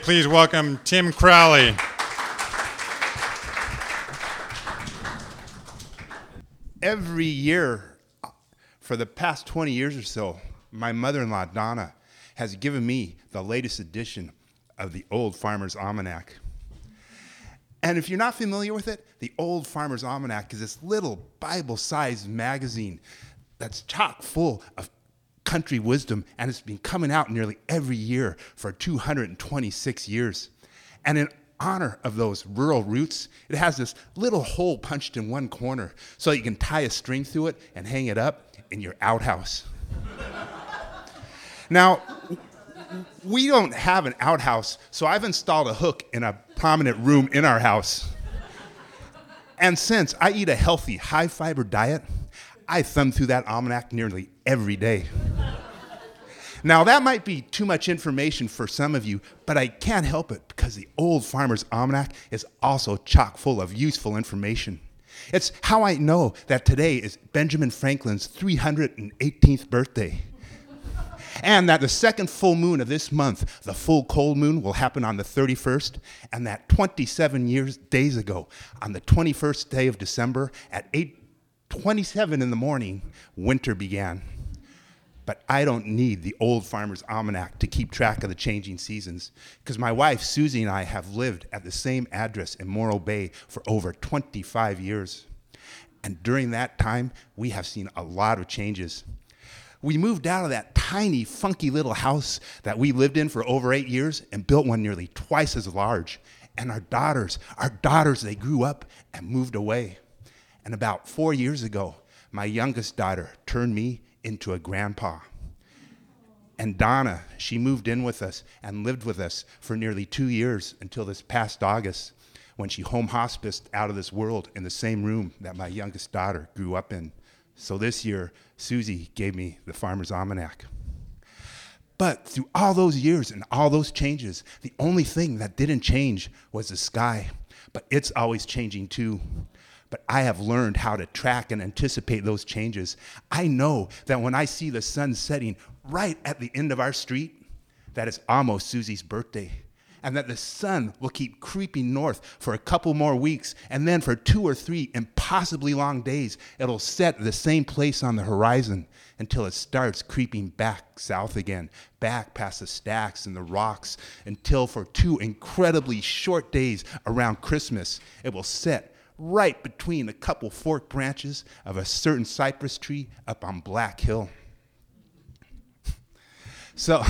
Please welcome Tim Crowley. Every year, for the past 20 years or so, my mother-in-law, Donna, has given me the latest edition of the Old Farmer's Almanac. And if you're not familiar with it, the Old Farmer's Almanac is this little Bible-sized magazine that's chock full of country wisdom, and it's been coming out nearly every year for 226 years. And in honor of those rural roots, it has this little hole punched in one corner so you can tie a string through it and hang it up in your outhouse. Now, we don't have an outhouse, so I've installed a hook in a prominent room in our house. And since I eat a healthy, high-fiber diet, I thumb through that almanac nearly every day. Now, that might be too much information for some of you, but I can't help it because the Old Farmer's Almanac is also chock full of useful information. It's how I know that today is Benjamin Franklin's 318th birthday, and that the second full moon of this month, the full cold moon, will happen on the 31st, and that 27 days ago, on the 21st day of December at 8:27 in the morning, winter began. But I don't need the Old Farmer's Almanac to keep track of the changing seasons, because my wife, Susie, and I have lived at the same address in Morro Bay for over 25 years. And during that time, we have seen a lot of changes. We moved out of that tiny, funky little house that we lived in for over 8 years and built one nearly twice as large. And our daughters, they grew up and moved away. And about 4 years ago, my youngest daughter turned me into a grandpa. And Donna, she moved in with us and lived with us for nearly 2 years until this past August, when she home hospiced out of this world in the same room that my youngest daughter grew up in. So this year, Susie gave me the Farmer's Almanac. But through all those years and all those changes, the only thing that didn't change was the sky. But it's always changing too. But I have learned how to track and anticipate those changes. I know that when I see the sun setting right at the end of our street, that it's almost Susie's birthday, and that the sun will keep creeping north for a couple more weeks, and then for 2 or 3 impossibly long days, it'll set at the same place on the horizon until it starts creeping back south again, back past the stacks and the rocks, until for 2 incredibly short days around Christmas, it will set right between a couple forked branches of a certain cypress tree up on Black Hill. So,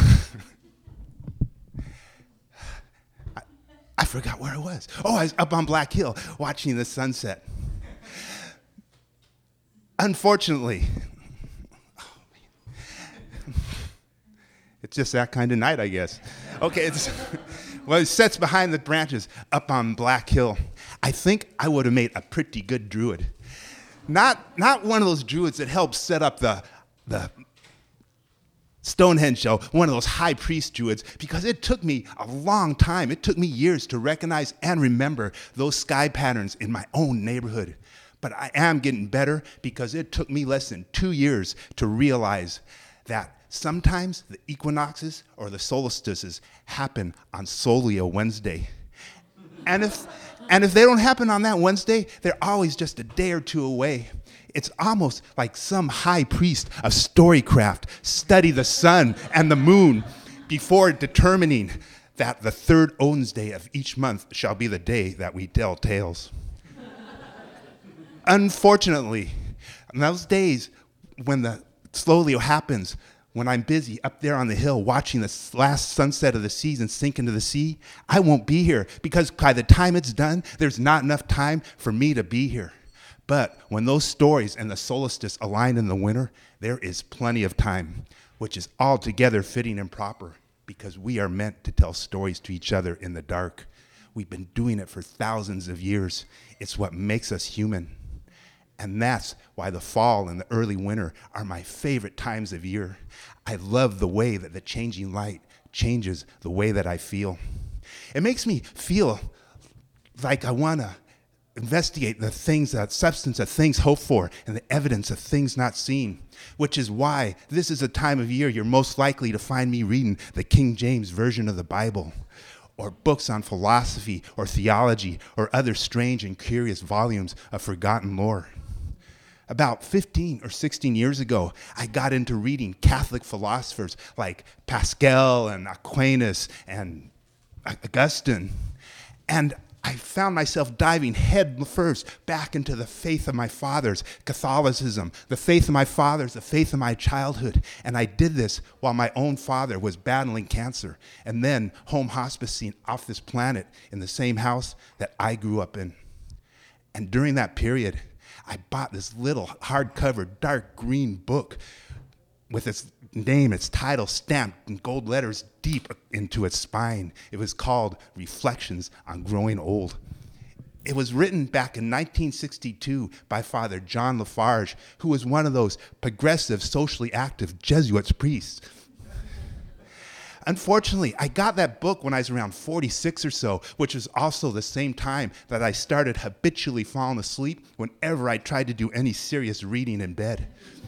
I forgot where I was. Oh, I was up on Black Hill watching the sunset. Unfortunately, it's just that kind of night, I guess. Okay, well, it sets behind the branches up on Black Hill. I think I would have made a pretty good druid. Not one of those druids that helps set up the Stonehenge show, one of those high priest druids, because it took me a long time. It took me years to recognize and remember those sky patterns in my own neighborhood. But I am getting better because it took me less than 2 years to realize that sometimes the equinoxes or the solstices happen on Solio Wednesday. And if they don't happen on that Wednesday, they're always just a day or two away. It's almost like some high priest of storycraft study the sun and the moon before determining that the third Wednesday of each month shall be the day that we tell tales. Unfortunately, on those days when the Solio happens, when I'm busy up there on the hill watching the last sunset of the season sink into the sea, I won't be here because by the time it's done, there's not enough time for me to be here. But when those stories and the solstice align in the winter, there is plenty of time, which is altogether fitting and proper because we are meant to tell stories to each other in the dark. We've been doing it for thousands of years. It's what makes us human. And that's why the fall and the early winter are my favorite times of year. I love the way that the changing light changes the way that I feel. It makes me feel like I want to investigate the things, that substance of things hoped for and the evidence of things not seen, which is why this is a time of year you're most likely to find me reading the King James Version of the Bible, or books on philosophy or theology or other strange and curious volumes of forgotten lore. About 15 or 16 years ago, I got into reading Catholic philosophers like Pascal and Aquinas and Augustine. And I found myself diving head first back into the faith of my fathers, Catholicism, the faith of my fathers, the faith of my childhood. And I did this while my own father was battling cancer and then home hospicing off this planet in the same house that I grew up in. And during that period, I bought this little hardcover dark green book with its name, its title stamped in gold letters deep into its spine. It was called Reflections on Growing Old. It was written back in 1962 by Father John Lafarge, who was one of those progressive, socially active Jesuit priests. Unfortunately, I got that book when I was around 46 or so, which was also the same time that I started habitually falling asleep whenever I tried to do any serious reading in bed.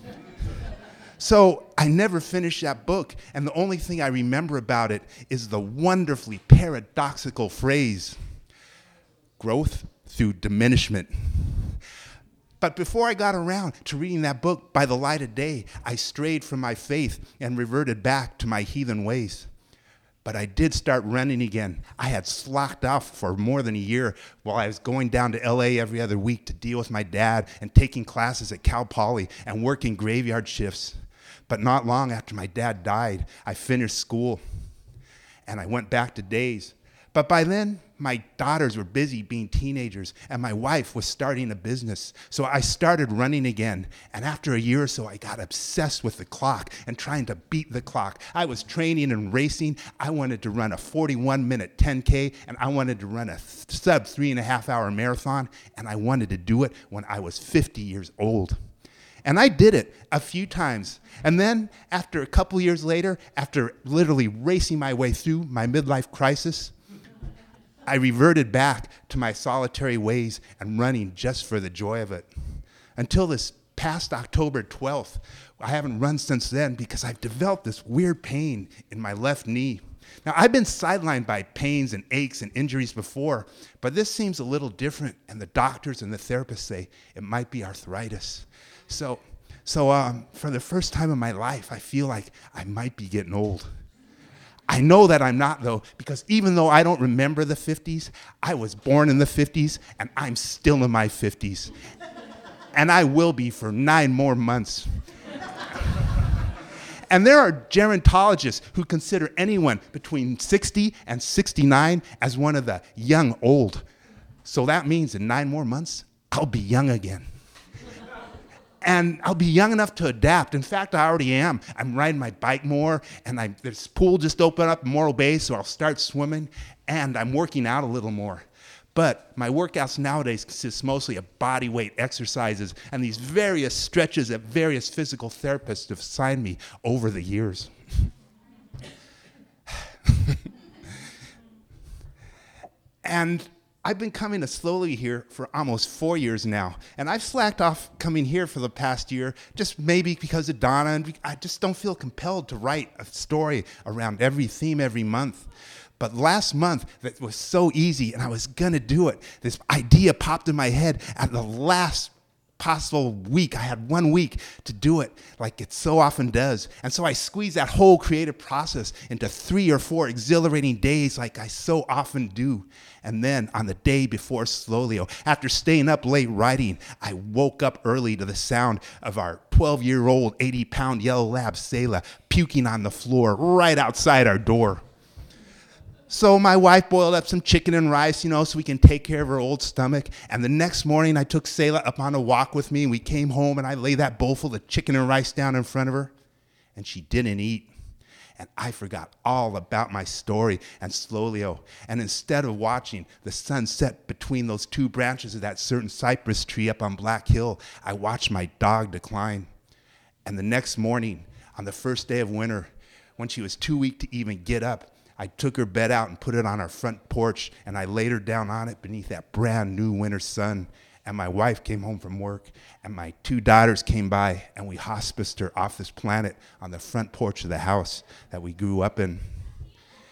So I never finished that book, and the only thing I remember about it is the wonderfully paradoxical phrase, growth through diminishment. But before I got around to reading that book by the light of day, I strayed from my faith and reverted back to my heathen ways. But I did start running again. I had slacked off for more than a year while I was going down to LA every other week to deal with my dad and taking classes at Cal Poly and working graveyard shifts. But not long after my dad died, I finished school and I went back to days. But by then, my daughters were busy being teenagers, and my wife was starting a business. So I started running again. And after a year or so, I got obsessed with the clock and trying to beat the clock. I was training and racing. I wanted to run a 41-minute 10K, and I wanted to run a sub 3.5-hour marathon, and I wanted to do it when I was 50 years old. And I did it a few times. And then, after a couple years later, after literally racing my way through my midlife crisis, I reverted back to my solitary ways and running just for the joy of it. Until this past October 12th, I haven't run since then because I've developed this weird pain in my left knee. Now, I've been sidelined by pains and aches and injuries before, but this seems a little different, and the doctors and the therapists say it might be arthritis. So for the first time in my life, I feel like I might be getting old. I know that I'm not, though, because even though I don't remember the 50s, I was born in the 50s, and I'm still in my 50s. And I will be for 9 more months. And there are gerontologists who consider anyone between 60 and 69 as one of the young old. So that means in 9 more months, I'll be young again. And I'll be young enough to adapt. In fact, I already am. I'm riding my bike more, and this pool just opened up in Morro Bay, so I'll start swimming, and I'm working out a little more. But my workouts nowadays consist mostly of body weight exercises and these various stretches that various physical therapists have assigned me over the years. And I've been coming to Slowly here for almost 4 years now, and I've slacked off coming here for the past year, just maybe because of Donna, and I just don't feel compelled to write a story around every theme every month. But last month, that was so easy, and I was gonna do it. This idea popped in my head at the last possible week. I had 1 week to do it, like it so often does. And so I squeezed that whole creative process into 3 or 4 exhilarating days like I so often do. And then on the day before Slowlyo, after staying up late writing, I woke up early to the sound of our 12-year-old, 80-pound yellow lab, Selah, puking on the floor right outside our door. So my wife boiled up some chicken and rice, so we can take care of her old stomach. And the next morning, I took Selah up on a walk with me, and we came home, and I laid that bowl full of chicken and rice down in front of her, and she didn't eat. And I forgot all about my story and Slowlyo. And instead of watching the sun set between those 2 branches of that certain cypress tree up on Black Hill, I watched my dog decline. And the next morning, on the first day of winter, when she was too weak to even get up, I took her bed out and put it on our front porch, and I laid her down on it beneath that brand new winter sun. And my wife came home from work, and my 2 daughters came by, and we hospiced her off this planet on the front porch of the house that we grew up in.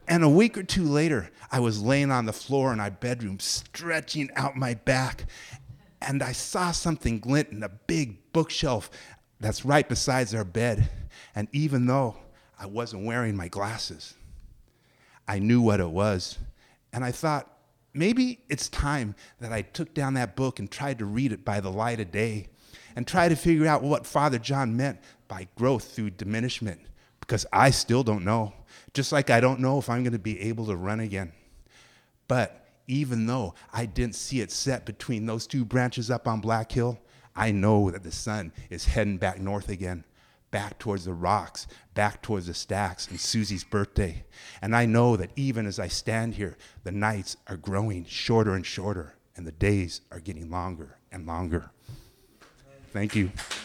And a week or two later, I was laying on the floor in our bedroom, stretching out my back, and I saw something glint in a big bookshelf that's right beside our bed. And even though I wasn't wearing my glasses, I knew what it was. And I thought, maybe it's time that I took down that book and tried to read it by the light of day and try to figure out what Father John meant by growth through diminishment, because I still don't know. Just like I don't know if I'm going to be able to run again. But even though I didn't see it set between those two branches up on Black Hill, I know that the sun is heading back north again, back towards the rocks, back towards the stacks and Susie's birthday. And I know that even as I stand here, the nights are growing shorter and shorter, and the days are getting longer and longer. Thank you.